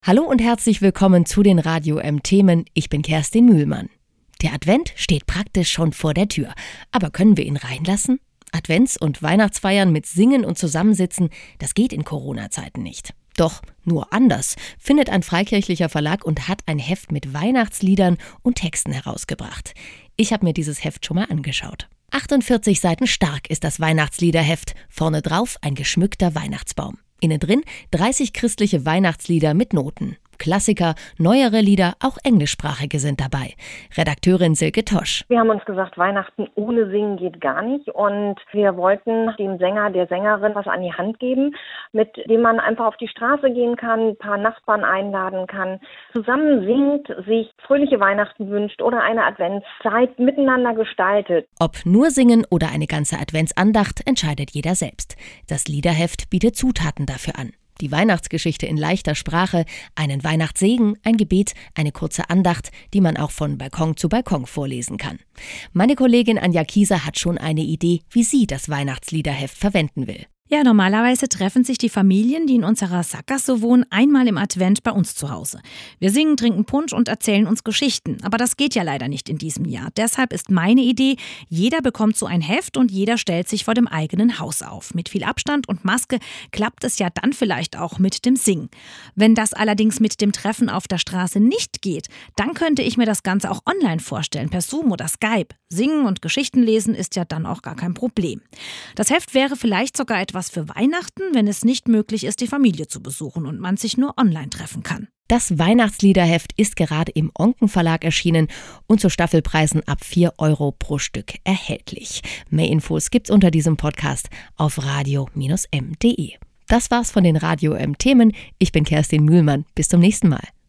Hallo und herzlich willkommen zu den Radio M-Themen. Ich bin Kerstin Mühlmann. Der Advent steht praktisch schon vor der Tür. Aber können wir ihn reinlassen? Advents- und Weihnachtsfeiern mit Singen und Zusammensitzen, das geht in Corona-Zeiten nicht. Doch nur anders findet ein freikirchlicher Verlag und hat ein Heft mit Weihnachtsliedern und Texten herausgebracht. Ich habe mir dieses Heft schon mal angeschaut. 48 Seiten stark ist das Weihnachtsliederheft. Vorne drauf ein geschmückter Weihnachtsbaum. Innen drin 30 christliche Weihnachtslieder mit Noten. Klassiker, neuere Lieder, auch englischsprachige sind dabei. Redakteurin Silke Tosch. Wir haben uns gesagt, Weihnachten ohne Singen geht gar nicht. Und wir wollten dem Sänger, der Sängerin was an die Hand geben, mit dem man einfach auf die Straße gehen kann, ein paar Nachbarn einladen kann, zusammen singt, sich fröhliche Weihnachten wünscht oder eine Adventszeit miteinander gestaltet. Ob nur singen oder eine ganze Adventsandacht, entscheidet jeder selbst. Das Liederheft bietet Zutaten dafür an. Die Weihnachtsgeschichte in leichter Sprache, einen Weihnachtssegen, ein Gebet, eine kurze Andacht, die man auch von Balkon zu Balkon vorlesen kann. Meine Kollegin Anja Kieser hat schon eine Idee, wie sie das Weihnachtsliederheft verwenden will. Ja, normalerweise treffen sich die Familien, die in unserer Sackgasse wohnen, einmal im Advent bei uns zu Hause. Wir singen, trinken Punsch und erzählen uns Geschichten. Aber das geht ja leider nicht in diesem Jahr. Deshalb ist meine Idee, jeder bekommt so ein Heft und jeder stellt sich vor dem eigenen Haus auf. Mit viel Abstand und Maske klappt es ja dann vielleicht auch mit dem Singen. Wenn das allerdings mit dem Treffen auf der Straße nicht geht, dann könnte ich mir das Ganze auch online vorstellen, per Zoom oder Skype. Singen und Geschichten lesen ist ja dann auch gar kein Problem. Das Heft wäre vielleicht sogar etwas für Weihnachten, wenn es nicht möglich ist, die Familie zu besuchen und man sich nur online treffen kann. Das Weihnachtsliederheft ist gerade im Onken Verlag erschienen und zu Staffelpreisen ab 4 € pro Stück erhältlich. Mehr Infos gibt's unter diesem Podcast auf radio-m.de. Das war's von den Radio M-Themen. Ich bin Kerstin Mühlmann. Bis zum nächsten Mal.